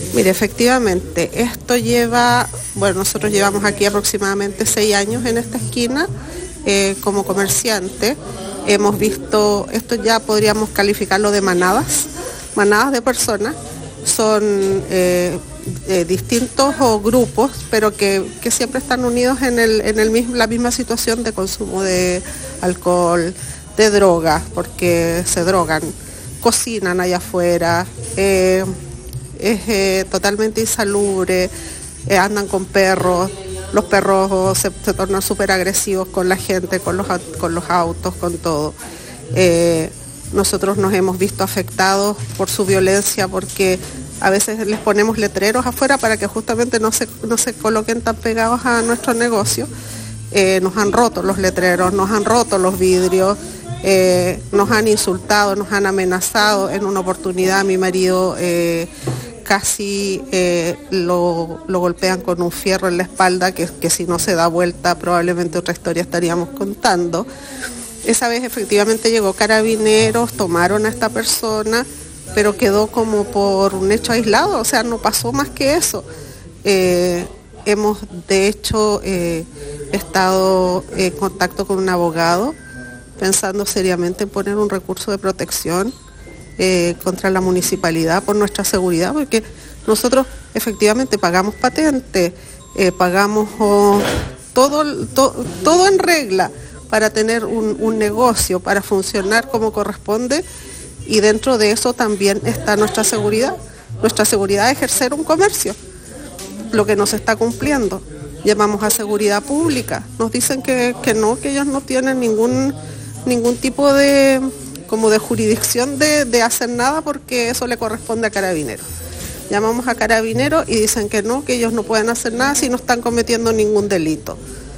Mire, efectivamente, esto nosotros llevamos aquí aproximadamente 6 años en esta esquina como comerciante. Hemos visto, esto ya podríamos calificarlo de manadas de personas. Son distintos grupos, pero que siempre están unidos en la misma situación de consumo de alcohol, de drogas, porque se drogan, cocinan allá afuera, es totalmente insalubre, andan con perros, los perros se tornan súper agresivos con la gente, con los autos, con todo. Nosotros nos hemos visto afectados por su violencia porque a veces les ponemos letreros afuera para que justamente no se coloquen tan pegados a nuestro negocio. Nos han roto los letreros, nos han roto los vidrios, nos han insultado, nos han amenazado. En una oportunidad mi marido casi lo golpean con un fierro en la espalda, que si no se da vuelta probablemente otra historia estaríamos contando. Esa vez efectivamente llegó Carabineros, tomaron a esta persona, pero quedó como por un hecho aislado, o sea, no pasó más que eso. Hemos de hecho estado en contacto con un abogado, pensando seriamente en poner un recurso de protección contra la municipalidad por nuestra seguridad, porque nosotros efectivamente pagamos patente, pagamos todo en regla para tener un negocio, para funcionar como corresponde, y dentro de eso también está nuestra seguridad de ejercer un comercio, lo que no se está cumpliendo. Llamamos a seguridad pública, nos dicen que ellos no tienen ningún tipo de jurisdicción de hacer nada porque eso le corresponde a Carabineros. Llamamos a Carabineros y dicen que ellos no pueden hacer nada si no están cometiendo ningún delito.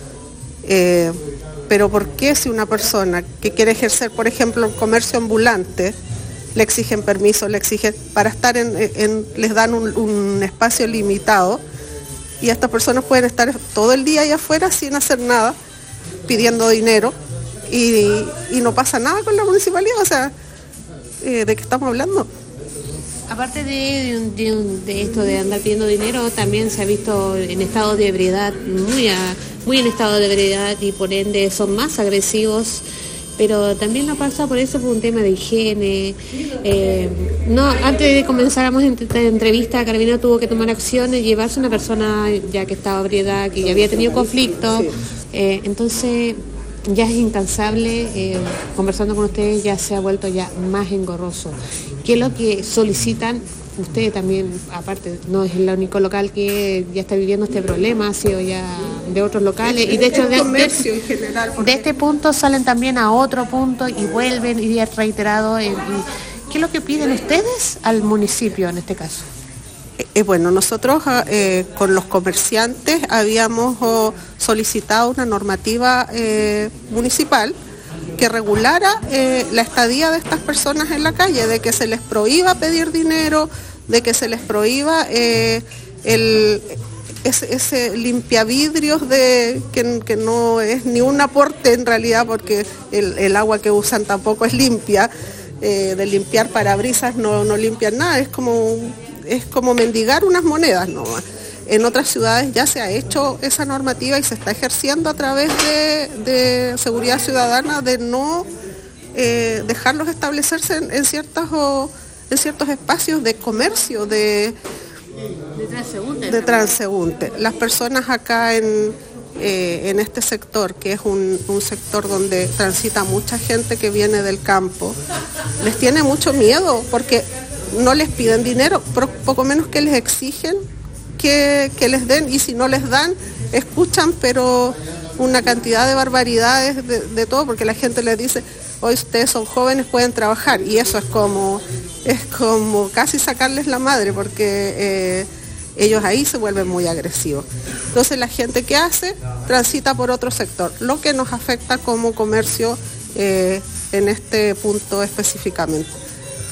Pero ¿por qué si una persona que quiere ejercer, por ejemplo, un comercio ambulante, le exigen permiso, para estar les dan un espacio limitado, y estas personas pueden estar todo el día allá afuera sin hacer nada, pidiendo dinero, y no pasa nada con la municipalidad? O sea, ¿de qué estamos hablando? Aparte de esto de andar pidiendo dinero, también se ha visto en estado de ebriedad, muy en estado de ebriedad, y por ende son más agresivos. Pero también no pasa por eso por un tema de higiene. Antes de comenzáramos esta entrevista, Carabinero tuvo que tomar acciones, llevarse a una persona ya que estaba ebriedad, que ya había tenido conflicto. Entonces ya es incansable, conversando con ustedes ya se ha vuelto ya más engorroso. ¿Qué es lo que solicitan? Usted también, aparte, no es el único local que ya está viviendo este problema, ha sido ya de otros locales, y de hecho comercio en general, de este punto salen también a otro punto y vuelven, y es reiterado. ¿Qué es lo que piden ustedes al municipio en este caso? Bueno, nosotros con los comerciantes habíamos solicitado una normativa municipal que regulara la estadía de estas personas en la calle, de que se les prohíba pedir dinero, de que se les prohíba ese limpiavidrios que no es ni un aporte en realidad, porque el agua que usan tampoco es limpia, de limpiar parabrisas no limpian nada, es como mendigar unas monedas nomás. En otras ciudades ya se ha hecho esa normativa y se está ejerciendo a través de seguridad ciudadana, de no dejarlos establecerse en ciertos espacios de comercio, de transeúnte. Las personas acá en este sector, que es un sector donde transita mucha gente que viene del campo, les tiene mucho miedo porque no les piden dinero, poco menos que les exigen que les den, y si no les dan, escuchan pero una cantidad de barbaridades de todo, porque la gente les dice: hoy ustedes son jóvenes, pueden trabajar, y eso es como casi sacarles la madre, porque ellos ahí se vuelven muy agresivos. Entonces la gente que hace transita por otro sector, lo que nos afecta como comercio en este punto específicamente.